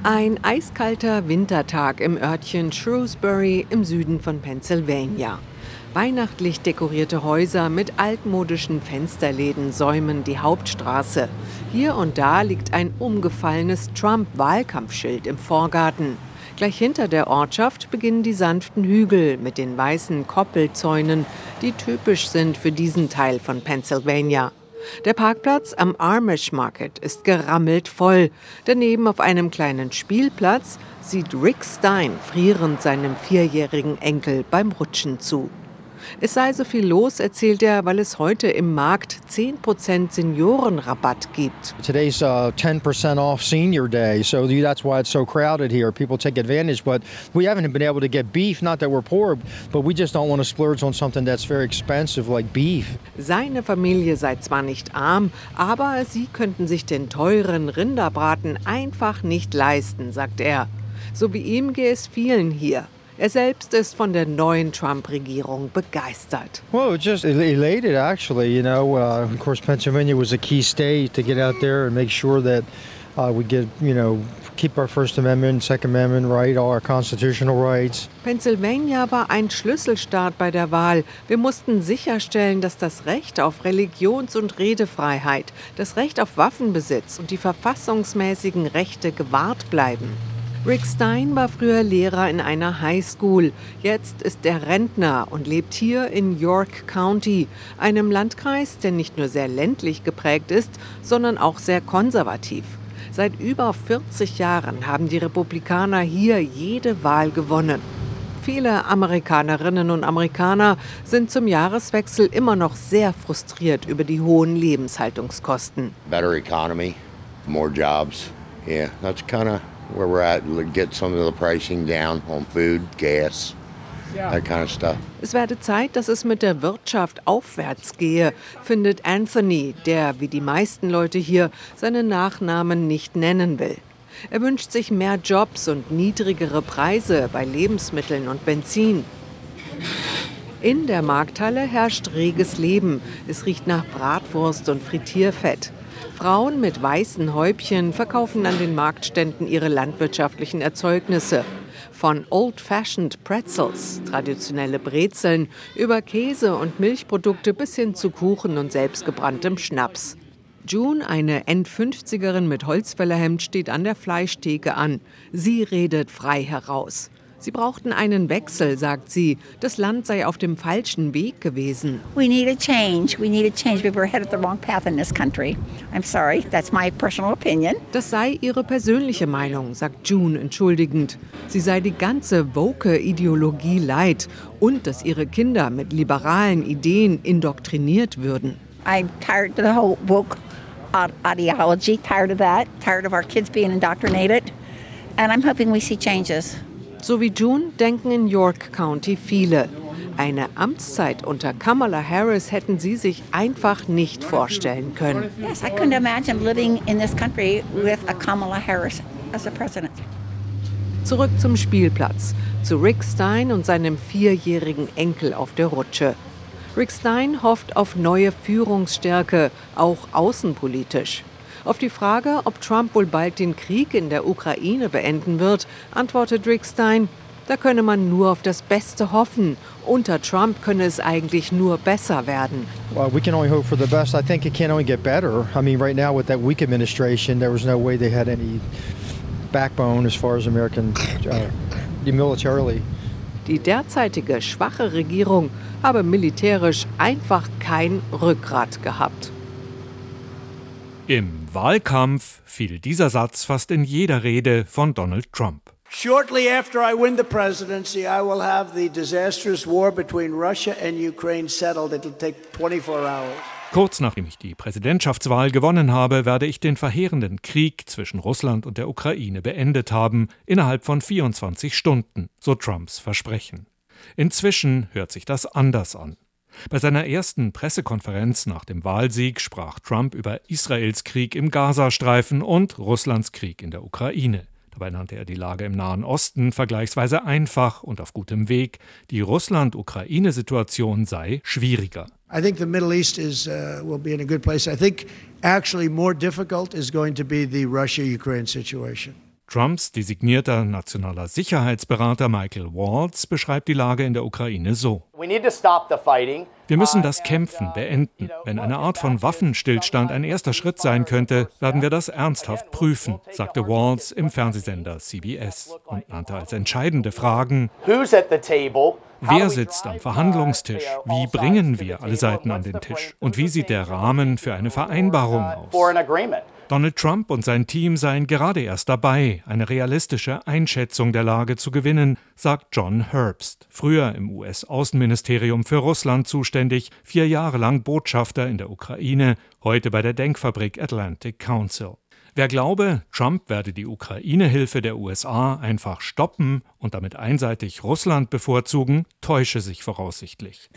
Ein eiskalter Wintertag im Örtchen Shrewsbury im Süden von Pennsylvania. Weihnachtlich dekorierte Häuser mit altmodischen Fensterläden säumen die Hauptstraße. Hier und da liegt ein umgefallenes Trump-Wahlkampfschild im Vorgarten. Gleich hinter der Ortschaft beginnen die sanften Hügel mit den weißen Koppelzäunen, die typisch sind für diesen Teil von Pennsylvania. Der Parkplatz am Amish Market ist gerammelt voll. Daneben auf einem kleinen Spielplatz sieht Rick Stein frierend seinem 4-jährigen Enkel beim Rutschen zu. Es sei so viel los, erzählt er, weil es heute im Markt 10% Seniorenrabatt gibt. Today's 10% off Senior Day, so that's why it's so crowded here. People take advantage, but we haven't been able to get beef. Not that we're poor, but we just don't want to splurge on something that's very expensive like beef. Seine Familie sei zwar nicht arm, aber sie könnten sich den teuren Rinderbraten einfach nicht leisten, sagt er. So wie ihm gehe es vielen hier. Er selbst ist von der neuen Trump-Regierung begeistert. Well, just elated actually, you know. Of course, Pennsylvania was a key state to get out there and make sure that we get, keep our First Amendment, Second Amendment right, all our constitutional rights. Pennsylvania war ein Schlüsselstaat bei der Wahl. Wir mussten sicherstellen, dass das Recht auf Religions- und Redefreiheit, das Recht auf Waffenbesitz und die verfassungsmäßigen Rechte gewahrt bleiben. Rick Stein war früher Lehrer in einer Highschool. Jetzt ist er Rentner und lebt hier in York County, einem Landkreis, der nicht nur sehr ländlich geprägt ist, sondern auch sehr konservativ. Seit über 40 Jahren haben die Republikaner hier jede Wahl gewonnen. Viele Amerikanerinnen und Amerikaner sind zum Jahreswechsel immer noch sehr frustriert über die hohen Lebenshaltungskosten. Better economy, more jobs. Yeah, that's kind of where we're at. Get some of the pricing down on food, gas, that kind of stuff. Es werde Zeit, dass es mit der Wirtschaft aufwärts gehe, findet Anthony, der, wie die meisten Leute hier, seinen Nachnamen nicht nennen will. Er wünscht sich mehr Jobs und niedrigere Preise bei Lebensmitteln und Benzin. In der Markthalle herrscht reges Leben. Es riecht nach Bratwurst und Frittierfett. Frauen mit weißen Häubchen verkaufen an den Marktständen ihre landwirtschaftlichen Erzeugnisse. Von Old-Fashioned Pretzels, traditionelle Brezeln, über Käse und Milchprodukte bis hin zu Kuchen und selbstgebranntem Schnaps. June, eine End-50erin mit Holzfällerhemd, steht an der Fleischtheke an. Sie redet frei heraus. Sie brauchten einen Wechsel, sagt sie. Das Land sei auf dem falschen Weg gewesen. We need a change. We need a change. We were headed the wrong path in this country. I'm sorry, that's my personal opinion. Das sei ihre persönliche Meinung, sagt June entschuldigend. Sie sei die ganze woke-Ideologie leid und dass ihre Kinder mit liberalen Ideen indoktriniert würden. I'm tired of the whole woke ideology, tired of that, tired of our kids being indoctrinated, and I'm hoping we see changes. So wie June denken in York County viele. Eine Amtszeit unter Kamala Harris hätten sie sich einfach nicht vorstellen können. Yes, I couldn't imagine living in this country with a Kamala Harris as a president. Zurück zum Spielplatz, zu Rick Stein und seinem 4-jährigen Enkel auf der Rutsche. Rick Stein hofft auf neue Führungsstärke, auch außenpolitisch. Auf die Frage, ob Trump wohl bald den Krieg in der Ukraine beenden wird, antwortet Rick Stein, da könne man nur auf das Beste hoffen. Unter Trump könne es eigentlich nur besser werden. Well, we can only hope for the best. I think it can only get better. I mean, right now with that weak administration, there was no way they had any backbone as far as American militarily. Die derzeitige schwache Regierung habe militärisch einfach kein Rückgrat gehabt. Im Wahlkampf fiel dieser Satz fast in jeder Rede von Donald Trump. Shortly after I win the presidency, I will have the disastrous war between Russia and Ukraine settled. It'll take 24 hours. Kurz nachdem ich die Präsidentschaftswahl gewonnen habe, werde ich den verheerenden Krieg zwischen Russland und der Ukraine beendet haben, innerhalb von 24 Stunden, so Trumps Versprechen. Inzwischen hört sich das anders an. Bei seiner ersten Pressekonferenz nach dem Wahlsieg sprach Trump über Israels Krieg im Gazastreifen und Russlands Krieg in der Ukraine. Dabei nannte er die Lage im Nahen Osten vergleichsweise einfach und auf gutem Weg. Die Russland-Ukraine-Situation sei schwieriger. I think the Middle East will be in a good place. I think actually more difficult is going to be the Russia-Ukraine situation. Trumps designierter nationaler Sicherheitsberater Michael Waltz beschreibt die Lage in der Ukraine so: Wir müssen das Kämpfen beenden. Wenn eine Art von Waffenstillstand ein erster Schritt sein könnte, werden wir das ernsthaft prüfen, sagte Waltz im Fernsehsender CBS und nannte als entscheidende Fragen: Wer sitzt am Verhandlungstisch? Wie bringen wir alle Seiten an den Tisch? Und wie sieht der Rahmen für eine Vereinbarung aus? Donald Trump und sein Team seien gerade erst dabei, eine realistische Einschätzung der Lage zu gewinnen, sagt John Herbst, früher im US-Außenministerium für Russland zuständig, 4 Jahre lang Botschafter in der Ukraine, heute bei der Denkfabrik Atlantic Council. Wer glaube, Trump werde die Ukraine-Hilfe der USA einfach stoppen und damit einseitig Russland bevorzugen, täusche sich voraussichtlich.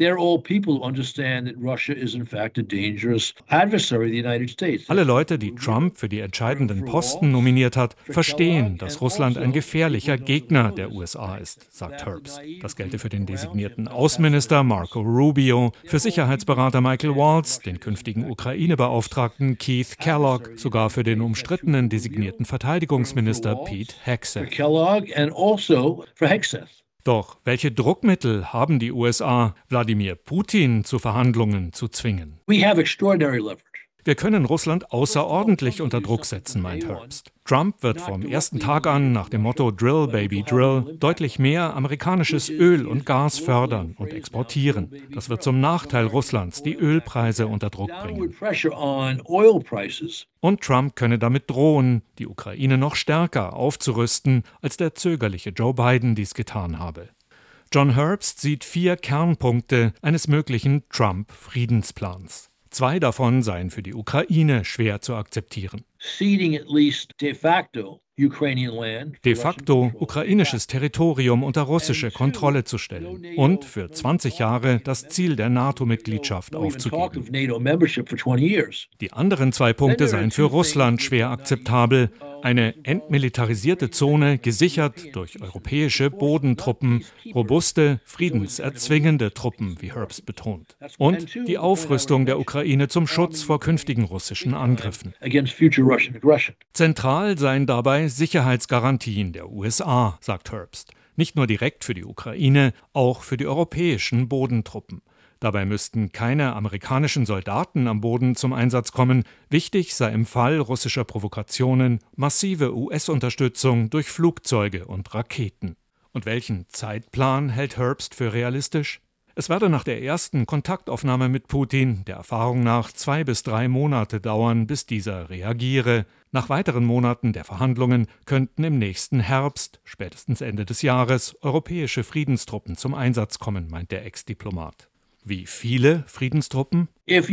Alle Leute, die Trump für die entscheidenden Posten nominiert hat, verstehen, dass Russland ein gefährlicher Gegner der USA ist, sagt Herbst. Das gelte für den designierten Außenminister Marco Rubio, für Sicherheitsberater Michael Waltz, den künftigen Ukraine-Beauftragten Keith Kellogg, sogar für den umstrittenen designierten Verteidigungsminister Pete Hegseth. Doch welche Druckmittel haben die USA, Wladimir Putin zu Verhandlungen zu zwingen? Wir können Russland außerordentlich unter Druck setzen, meint Herbst. Trump wird vom ersten Tag an nach dem Motto Drill, Baby, Drill deutlich mehr amerikanisches Öl und Gas fördern und exportieren. Das wird zum Nachteil Russlands die Ölpreise unter Druck bringen. Und Trump könne damit drohen, die Ukraine noch stärker aufzurüsten, als der zögerliche Joe Biden dies getan habe. John Herbst sieht 4 Kernpunkte eines möglichen Trump-Friedensplans. 2 davon seien für die Ukraine schwer zu akzeptieren. De facto ukrainisches Territorium unter russische Kontrolle zu stellen und für 20 Jahre das Ziel der NATO-Mitgliedschaft aufzugeben. Die anderen 2 Punkte seien für Russland schwer akzeptabel. Eine entmilitarisierte Zone, gesichert durch europäische Bodentruppen, robuste, friedenserzwingende Truppen, wie Herbst betont. Und die Aufrüstung der Ukraine zum Schutz vor künftigen russischen Angriffen. Zentral seien dabei Sicherheitsgarantien der USA, sagt Herbst. Nicht nur direkt für die Ukraine, auch für die europäischen Bodentruppen. Dabei müssten keine amerikanischen Soldaten am Boden zum Einsatz kommen. Wichtig sei im Fall russischer Provokationen massive US-Unterstützung durch Flugzeuge und Raketen. Und welchen Zeitplan hält Herbst für realistisch? Es werde nach der ersten Kontaktaufnahme mit Putin der Erfahrung nach 2 bis 3 Monate dauern, bis dieser reagiere. Nach weiteren Monaten der Verhandlungen könnten im nächsten Herbst, spätestens Ende des Jahres, europäische Friedenstruppen zum Einsatz kommen, meint der Ex-Diplomat. Wie viele Friedenstruppen?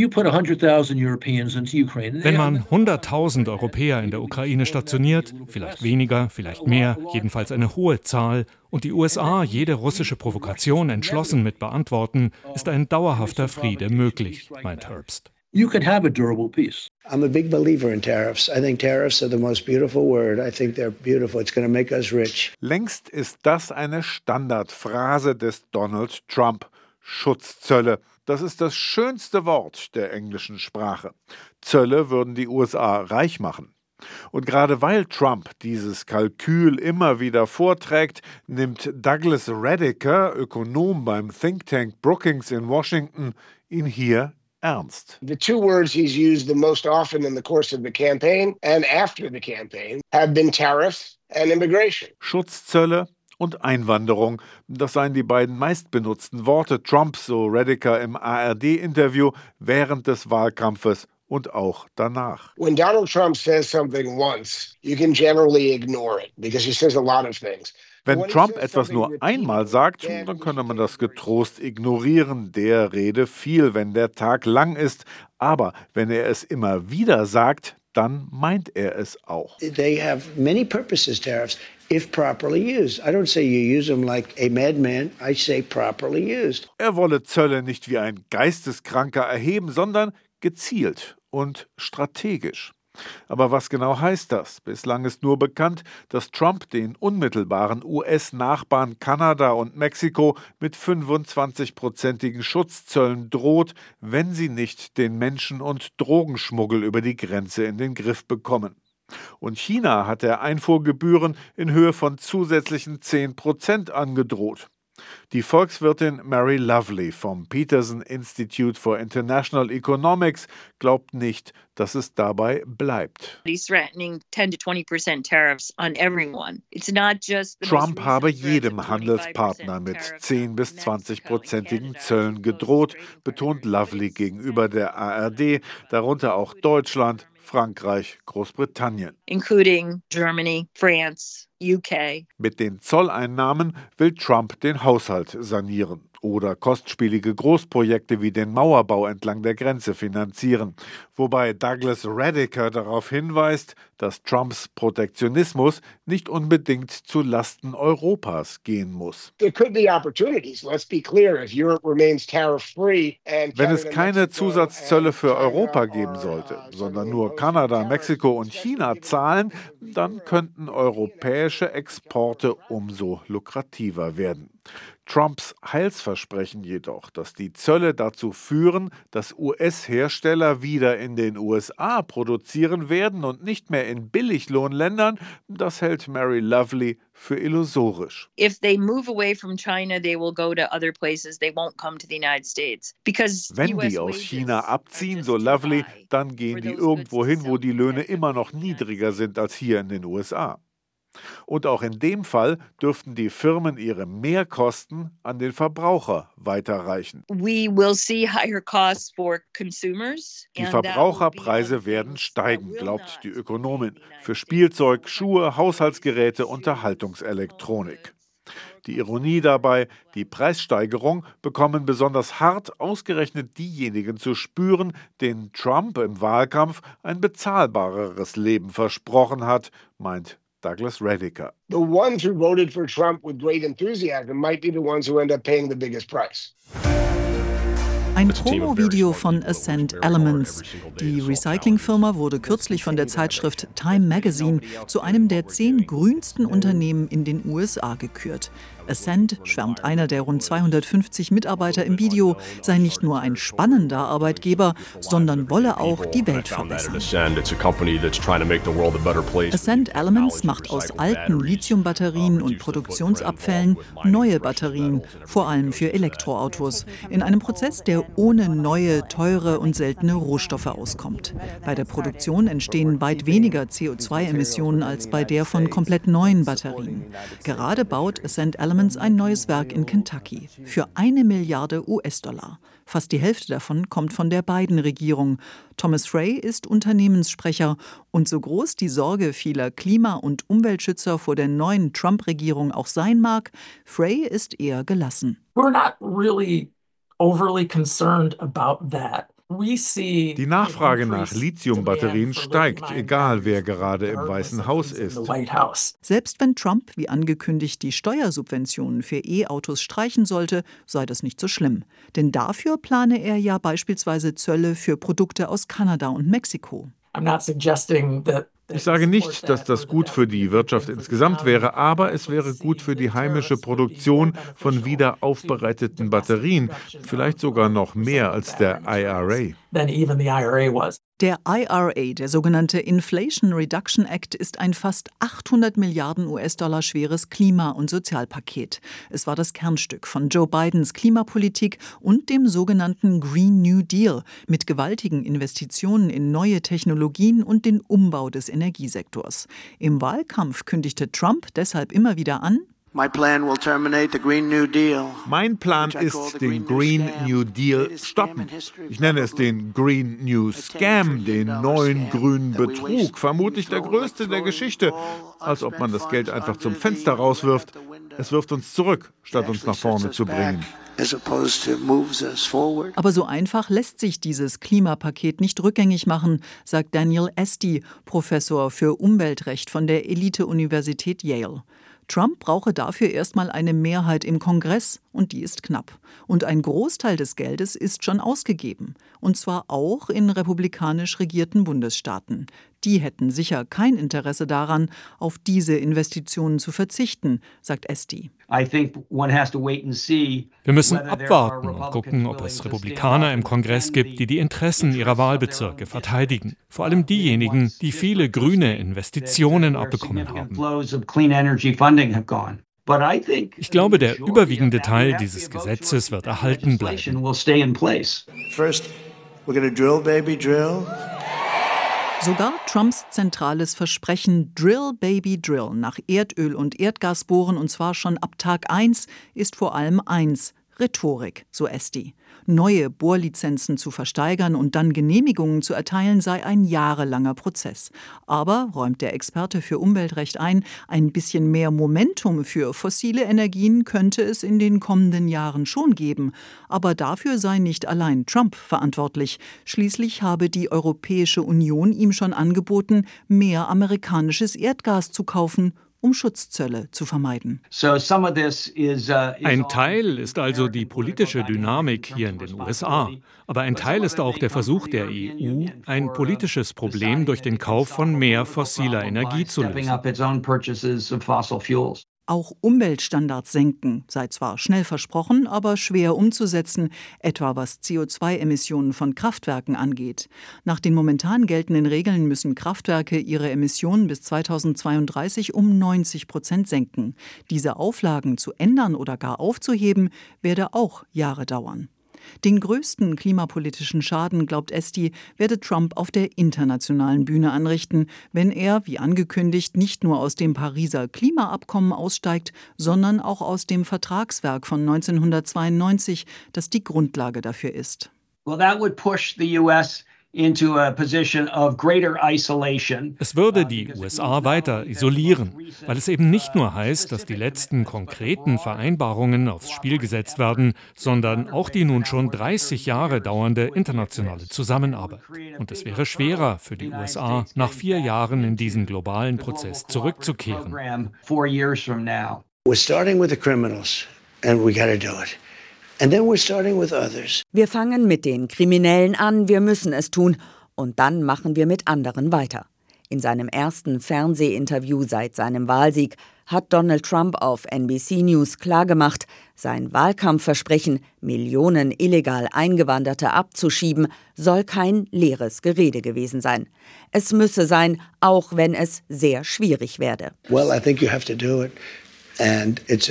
Wenn man 100.000 Europäer in der Ukraine stationiert, vielleicht weniger, vielleicht mehr, jedenfalls eine hohe Zahl, und die USA jede russische Provokation entschlossen mit beantworten, ist ein dauerhafter Friede möglich, meint Herbst. You could have a durable peace. I'm a big believer in tariffs. I think tariffs are the most beautiful word. I think they're beautiful. It's going to make us rich. Längst ist das eine Standardphrase des Donald Trump. Schutzzölle. Das ist das schönste Wort der englischen Sprache. Zölle würden die USA reich machen. Und gerade weil Trump dieses Kalkül immer wieder vorträgt, nimmt Douglas Rediker, Ökonom beim Think Tank Brookings in Washington, ihn hier ernst. The 2 words he's used the most often in the course of the campaign and after the campaign have been tariffs and immigration. Schutzzölle und Einwanderung, das seien die beiden meistbenutzten Worte Trumps, so Rediker im ARD-Interview während des Wahlkampfes und auch danach. When Donald Trump says something once, you can generally ignore it because he says a lot of things. Wenn Trump etwas nur einmal sagt, dann könne man das getrost ignorieren. Der rede viel, wenn der Tag lang ist. Aber wenn er es immer wieder sagt, dann meint er es auch. They have many purposes, tariffs, if properly used. I don't say you use them like a madman. I say properly used. Er wolle Zölle nicht wie ein Geisteskranker erheben, sondern gezielt und strategisch. Aber was genau heißt das? Bislang ist nur bekannt, dass Trump den unmittelbaren US-Nachbarn Kanada und Mexiko mit 25-prozentigen Schutzzöllen droht, wenn sie nicht den Menschen- und Drogenschmuggel über die Grenze in den Griff bekommen. Und China hat der Einfuhrgebühren in Höhe von zusätzlichen 10% angedroht. Die Volkswirtin Mary Lovely vom Peterson Institute for International Economics glaubt nicht, dass es dabei bleibt. Trump habe jedem Handelspartner mit 10- bis 20-prozentigen Zöllen gedroht, betont Lovely gegenüber der ARD, darunter auch Deutschland, Frankreich, Großbritannien. Including Germany, France, UK. Mit den Zolleinnahmen will Trump den Haushalt sanieren oder kostspielige Großprojekte wie den Mauerbau entlang der Grenze finanzieren. Wobei Douglas Radiker darauf hinweist, dass Trumps Protektionismus nicht unbedingt zu Lasten Europas gehen muss. Wenn es keine Zusatzzölle für Europa geben sollte, sondern nur Kanada, Mexiko und China zahlen, dann könnten europäische Exporte umso lukrativer werden. Trumps Heilsversprechen jedoch, dass die Zölle dazu führen, dass US-Hersteller wieder in den USA produzieren werden und nicht mehr in Billiglohnländern, das hält Mary Lovely für illusorisch. Wenn die aus China abziehen, so Lovely, dann gehen die irgendwo hin, wo die Löhne immer noch niedriger sind als hier in den USA. Und auch in dem Fall dürften die Firmen ihre Mehrkosten an den Verbraucher weiterreichen. Die Verbraucherpreise werden steigen, glaubt die Ökonomin, für Spielzeug, Schuhe, Haushaltsgeräte, Unterhaltungselektronik. Die Ironie dabei, die Preissteigerung bekommen besonders hart ausgerechnet diejenigen zu spüren, denen Trump im Wahlkampf ein bezahlbareres Leben versprochen hat, meint Douglas Radiker. The ones who voted for Trump with great enthusiasm might be the ones who end up paying the biggest price. Ein Promo-Video von Ascent Elements. Die Recyclingfirma wurde kürzlich von der Zeitschrift Time Magazine zu einem der 10 grünsten Unternehmen in den USA gekürt. Ascent, schwärmt einer der rund 250 Mitarbeiter im Video, sei nicht nur ein spannender Arbeitgeber, sondern wolle auch die Welt verbessern. Ascent Elements macht aus alten Lithiumbatterien und Produktionsabfällen neue Batterien, vor allem für Elektroautos, in einem Prozess, der ohne neue, teure und seltene Rohstoffe auskommt. Bei der Produktion entstehen weit weniger CO2-Emissionen als bei der von komplett neuen Batterien. Gerade baut Ascent Elements ein neues Werk in Kentucky für 1 Milliarde US-Dollar. Fast die Hälfte davon kommt von der Biden-Regierung. Thomas Frey ist Unternehmenssprecher. Und so groß die Sorge vieler Klima- und Umweltschützer vor der neuen Trump-Regierung auch sein mag, Frey ist eher gelassen. We're not really overly concerned about that. Die Nachfrage nach Lithiumbatterien steigt, egal wer gerade im Weißen Haus ist. Selbst wenn Trump, wie angekündigt, die Steuersubventionen für E-Autos streichen sollte, sei das nicht so schlimm. Denn dafür plane er ja beispielsweise Zölle für Produkte aus Kanada und Mexiko. Ich sage nicht, dass das gut für die Wirtschaft insgesamt wäre, aber es wäre gut für die heimische Produktion von wieder aufbereiteten Batterien, vielleicht sogar noch mehr als der IRA. Der IRA, der sogenannte Inflation Reduction Act, ist ein fast 800 Milliarden US-Dollar schweres Klima- und Sozialpaket. Es war das Kernstück von Joe Bidens Klimapolitik und dem sogenannten Green New Deal mit gewaltigen Investitionen in neue Technologien und den Umbau des Energiesektors. Im Wahlkampf kündigte Trump deshalb immer wieder an: Mein Plan ist, den Green New Deal stoppen. Ich nenne es den Green New Scam, den neuen grünen Betrug, vermutlich der größte der Geschichte. Als ob man das Geld einfach zum Fenster rauswirft. Es wirft uns zurück, statt uns nach vorne zu bringen. Aber so einfach lässt sich dieses Klimapaket nicht rückgängig machen, sagt Daniel Esty, Professor für Umweltrecht von der Elite-Universität Yale. Trump brauche dafür erstmal eine Mehrheit im Kongress Und die ist knapp. Und ein Großteil des Geldes ist schon ausgegeben. Und zwar auch in republikanisch regierten Bundesstaaten. Die hätten sicher kein Interesse daran, auf diese Investitionen zu verzichten, sagt Esty. Wir müssen abwarten und gucken, ob es Republikaner im Kongress gibt, die die Interessen ihrer Wahlbezirke verteidigen. Vor allem diejenigen, die viele grüne Investitionen abbekommen haben. Ich glaube, der überwiegende Teil dieses Gesetzes wird erhalten bleiben. First, we're going to drill, baby, drill. Sogar Trumps zentrales Versprechen Drill, Baby, Drill nach Erdöl und Erdgas bohren, und zwar schon ab Tag 1, ist vor allem eins: Rhetorik, so Esty. Neue Bohrlizenzen zu versteigern und dann Genehmigungen zu erteilen, sei ein jahrelanger Prozess. Aber, räumt der Experte für Umweltrecht ein bisschen mehr Momentum für fossile Energien könnte es in den kommenden Jahren schon geben. Aber dafür sei nicht allein Trump verantwortlich. Schließlich habe die Europäische Union ihm schon angeboten, mehr amerikanisches Erdgas zu kaufen, um Schutzzölle zu vermeiden. Ein Teil ist also die politische Dynamik hier in den USA. Aber ein Teil ist auch der Versuch der EU, ein politisches Problem durch den Kauf von mehr fossiler Energie zu lösen. Auch Umweltstandards senken sei zwar schnell versprochen, aber schwer umzusetzen, etwa was CO2-Emissionen von Kraftwerken angeht. Nach den momentan geltenden Regeln müssen Kraftwerke ihre Emissionen bis 2032 um 90% senken. Diese Auflagen zu ändern oder gar aufzuheben, werde auch Jahre dauern. Den größten klimapolitischen Schaden, glaubt Esty, werde Trump auf der internationalen Bühne anrichten, wenn er, wie angekündigt, nicht nur aus dem Pariser Klimaabkommen aussteigt, sondern auch aus dem Vertragswerk von 1992, das die Grundlage dafür ist. Well, that would push the US into a position of greater isolation. Es würde die USA weiter isolieren, weil es eben nicht nur heißt, dass die letzten konkreten Vereinbarungen aufs Spiel gesetzt werden, sondern auch die nun schon 30 Jahre dauernde internationale Zusammenarbeit. Und es wäre schwerer für die USA, nach 4 Jahren in diesen globalen Prozess zurückzukehren. We're starting with the criminals, and we got to do it. And then we're starting with others. Wir fangen mit den Kriminellen an, wir müssen es tun. Und dann machen wir mit anderen weiter. In seinem ersten Fernsehinterview seit seinem Wahlsieg hat Donald Trump auf NBC News klargemacht, sein Wahlkampfversprechen, Millionen illegal Eingewanderte abzuschieben, soll kein leeres Gerede gewesen sein. Es müsse sein, auch wenn es sehr schwierig werde. Well, I think you have to do it. And it's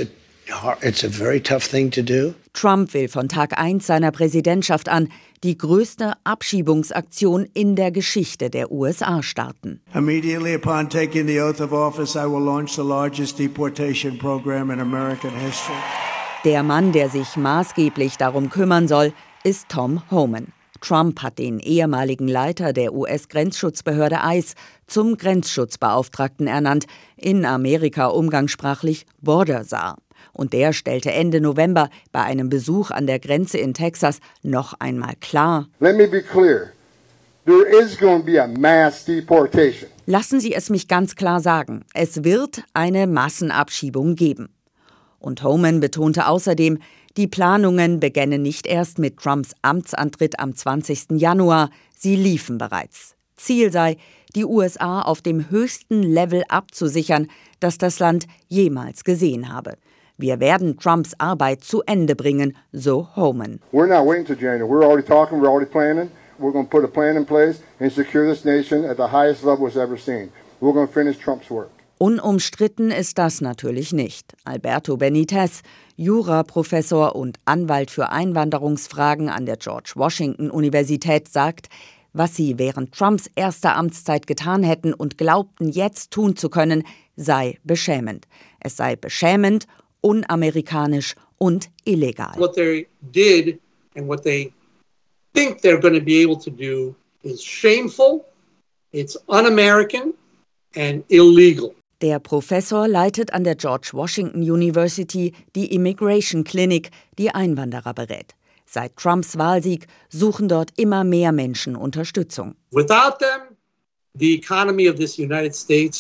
a very tough thing to do. Trump will von Tag 1 seiner Präsidentschaft an die größte Abschiebungsaktion in der Geschichte der USA starten. Immediately upon taking the oath of office, I will launch the largest deportation program in American history. Der Mann, der sich maßgeblich darum kümmern soll, ist Tom Homan. Trump hat den ehemaligen Leiter der US-Grenzschutzbehörde ICE zum Grenzschutzbeauftragten ernannt, in Amerika umgangssprachlich Border Czar. Und der stellte Ende November bei einem Besuch an der Grenze in Texas noch einmal klar: Let me be clear. There is going to be a mass deportation. Lassen Sie es mich ganz klar sagen, es wird eine Massenabschiebung geben. Und Homan betonte außerdem, die Planungen begännen nicht erst mit Trumps Amtsantritt am 20. Januar, sie liefen bereits. Ziel sei, die USA auf dem höchsten Level abzusichern, das das Land jemals gesehen habe. Wir werden Trumps Arbeit zu Ende bringen, so Homan. We're not waiting till January. We're already talking, we're already planning. We're going to put a plan in place and secure this nation at the highest level it's ever seen. We're going to finish Trump's work. Unumstritten ist das natürlich nicht. Alberto Benitez, Juraprofessor und Anwalt für Einwanderungsfragen an der George Washington Universität, sagt, was sie während Trumps erster Amtszeit getan hätten und glaubten, jetzt tun zu können, sei beschämend. Es sei beschämend, unamerikanisch und illegal. What they did and what they think they're going to be able to do is shameful, it's un-American and illegal. Der Professor leitet an der George Washington University die Immigration Clinic, die Einwanderer berät. Seit Trumps Wahlsieg suchen dort immer mehr Menschen Unterstützung. Without them, the economy of this United States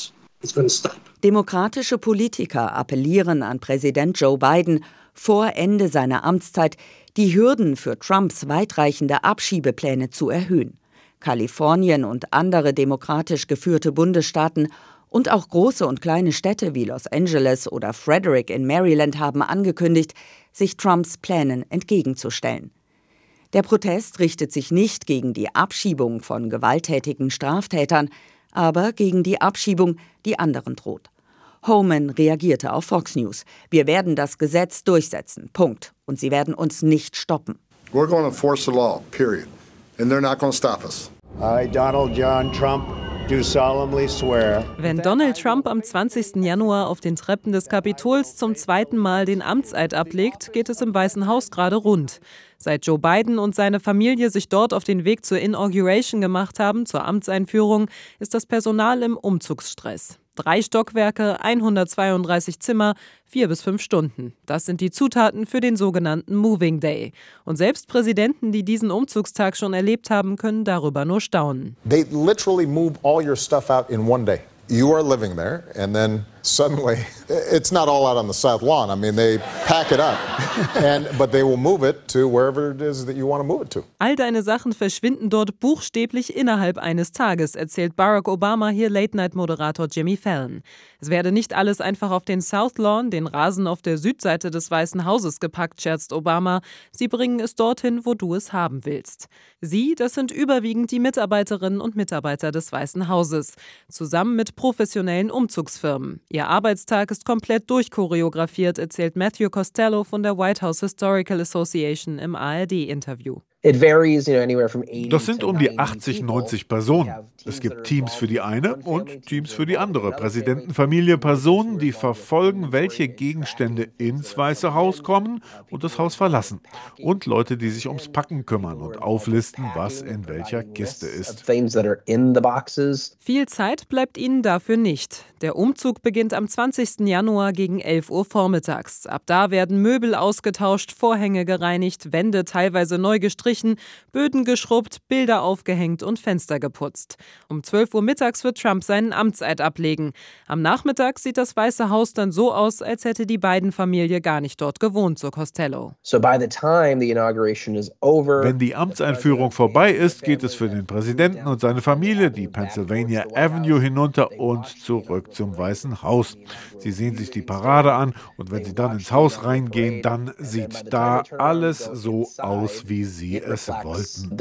it's going to stop. Demokratische Politiker appellieren an Präsident Joe Biden, vor Ende seiner Amtszeit die Hürden für Trumps weitreichende Abschiebepläne zu erhöhen. Kalifornien und andere demokratisch geführte Bundesstaaten und auch große und kleine Städte wie Los Angeles oder Frederick in Maryland haben angekündigt, sich Trumps Plänen entgegenzustellen. Der Protest richtet sich nicht gegen die Abschiebung von gewalttätigen Straftätern, aber gegen die Abschiebung, die anderen droht. Homan reagierte auf Fox News. Wir werden das Gesetz durchsetzen. Punkt. Und sie werden uns nicht stoppen. We're going to enforce the law, period. And they're not going to stop us. I, Donald John Trump, do solemnly swear. Wenn Donald Trump am 20. Januar auf den Treppen des Kapitols zum zweiten Mal den Amtseid ablegt, geht es im Weißen Haus gerade rund. Seit Joe Biden und seine Familie sich dort auf den Weg zur Inauguration gemacht haben, zur Amtseinführung, ist das Personal im Umzugsstress. 3 Stockwerke, 132 Zimmer, 4 bis 5 Stunden. Das sind die Zutaten für den sogenannten Moving Day. Und selbst Präsidenten, die diesen Umzugstag schon erlebt haben, können darüber nur staunen. They literally move all your stuff out in one day. You are living there and then suddenly it's not all out on the south lawn. I mean, they pack it up but they will move it to wherever it is that you want to move it to. All deine Sachen verschwinden dort buchstäblich innerhalb eines Tages, erzählt Barack Obama hier Late-Night-Moderator Jimmy Fallon. Es werde nicht alles einfach auf den South Lawn, den Rasen auf der Südseite des Weißen Hauses gepackt, scherzt Obama. Sie bringen es dorthin, wo du es haben willst. Sie, das sind überwiegend die Mitarbeiterinnen und Mitarbeiter des Weißen Hauses, zusammen mit professionellen Umzugsfirmen. Ihr Arbeitstag ist komplett durchchoreografiert, erzählt Matthew Costello von der White House Historical Association im ARD-Interview. Das sind um die 80, 90 Personen. Es gibt Teams für die eine und Teams für die andere. Präsidentenfamilie, Personen, die verfolgen, welche Gegenstände ins Weiße Haus kommen und das Haus verlassen. Und Leute, die sich ums Packen kümmern und auflisten, was in welcher Kiste ist. Viel Zeit bleibt ihnen dafür nicht. Der Umzug beginnt am 20. Januar gegen 11 Uhr vormittags. Ab da werden Möbel ausgetauscht, Vorhänge gereinigt, Wände teilweise neu gestrichen, Böden geschrubbt, Bilder aufgehängt und Fenster geputzt. Um 12 Uhr mittags wird Trump seinen Amtseid ablegen. Am Nachmittag sieht das Weiße Haus dann so aus, als hätte die Biden-Familie gar nicht dort gewohnt, so Costello. Wenn die Amtseinführung vorbei ist, geht es für den Präsidenten und seine Familie die Pennsylvania Avenue hinunter und zurück zum Weißen Haus. Sie sehen sich die Parade an und wenn sie dann ins Haus reingehen, dann sieht da alles so aus, wie sie es wollten.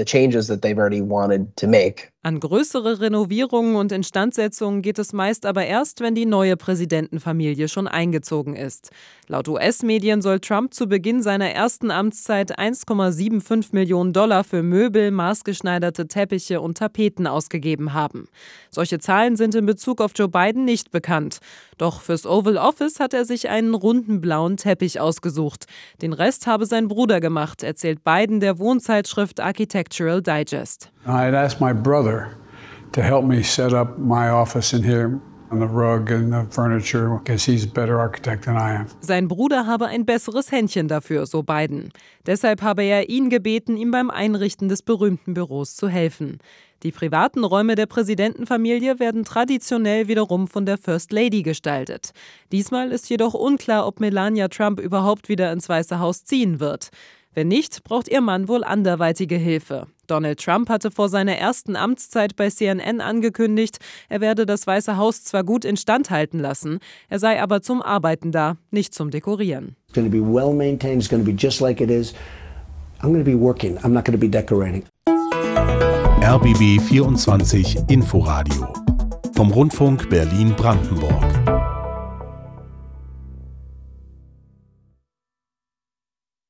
An größere Renovierungen und Instandsetzungen geht es meist aber erst, wenn die neue Präsidentenfamilie schon eingezogen ist. Laut US-Medien soll Trump zu Beginn seiner ersten Amtszeit $1,75 Millionen für Möbel, maßgeschneiderte Teppiche und Tapeten ausgegeben haben. Solche Zahlen sind in Bezug auf Joe Biden nicht bekannt. Doch fürs Oval Office hat er sich einen runden blauen Teppich ausgesucht. Den Rest habe sein Bruder gemacht, erzählt Biden der Wohnzeitschrift Architectural Digest. I had asked my brother to help me set up my office in here. The rug and the furniture, because he's a better architect than I am. Sein Bruder habe ein besseres Händchen dafür, so Biden. Deshalb habe er ihn gebeten, ihm beim Einrichten des berühmten Büros zu helfen. Die privaten Räume der Präsidentenfamilie werden traditionell wiederum von der First Lady gestaltet. Diesmal ist jedoch unklar, ob Melania Trump überhaupt wieder ins Weiße Haus ziehen wird. Wenn nicht, braucht ihr Mann wohl anderweitige Hilfe. Donald Trump hatte vor seiner ersten Amtszeit bei CNN angekündigt, er werde das Weiße Haus zwar gut instand halten lassen, er sei aber zum Arbeiten da, nicht zum Dekorieren. It's going to be well maintained. It's going to be just like it is. I'm going to be working. I'm not going to be decorating. RBB 24 Inforadio vom Rundfunk Berlin-Brandenburg.